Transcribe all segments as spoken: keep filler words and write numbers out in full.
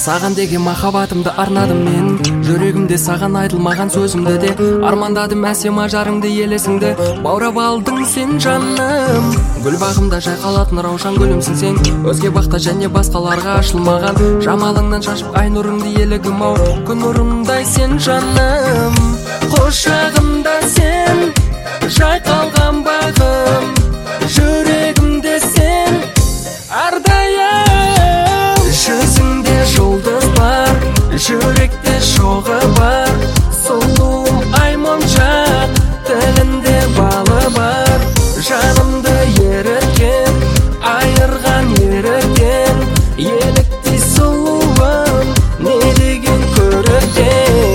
Саған деген махаббатымды арнадым мен, жүрегімде саған айтылмаған сөзімді де армандадым, әсем ажарыңды елесіңді баурап алдың сен жаным. Гүл бағымда жайқалатын раушан гүлімсің сен, өзге бақта және басқаларға ашылмаған жамалыңнан шашып ай нұрыңды елігім ау, күн нұрындай сен жаным. Құшағымда сен жайқалған бағым, жүрегімде сен әрдайым. Жүзіңде жұлдыз бар, жүректе шоғы бар, сұлуым ай моншақ, тілінде балы бар. Жанымды еріткен, айырған еріткен, еліктей сұлуым, не деген көріктен.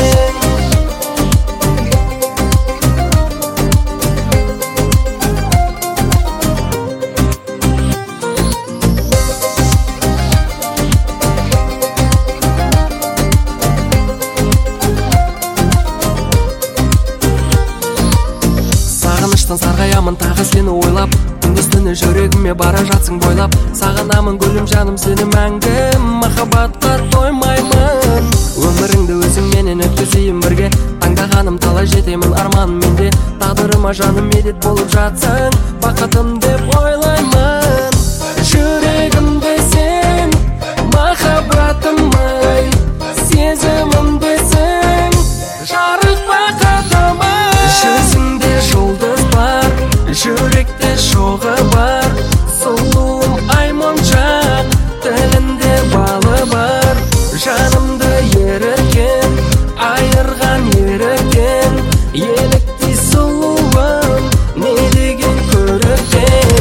Сарғаямын тағы сені ойлап, күндіз түні жүрегіме бара жатсың бойлап. Сағынамын гүлім жаным сені мәңгі, махаббатқа тоймаймын. Өміріңді өзіңменен өткізейін бірге, таңдағаным талай жетемін арманым менде. Тағдырыма жаным медет болып жатсың, бақытым деп ойлаймын. Жүрегімде сен, махаббатым ай, сезімімде сен, жарық бақытым ай. Жүзіңде жұлдыз бар, жүректе шоғы бар, сұлуым ай моншақ, тілінде балы бар. Жанымды еріткен, айырған еріткен, еліктей сұлуым, не деген көріктен.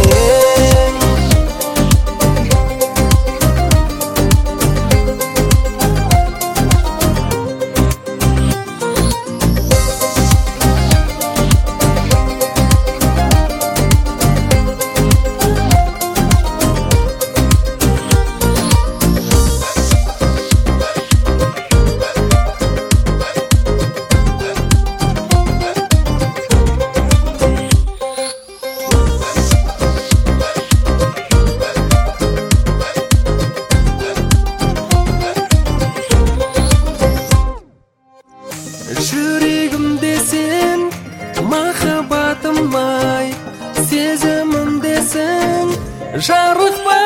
Жүрегімде сен, махаббатым ай, сезімімде сен, жарық бар.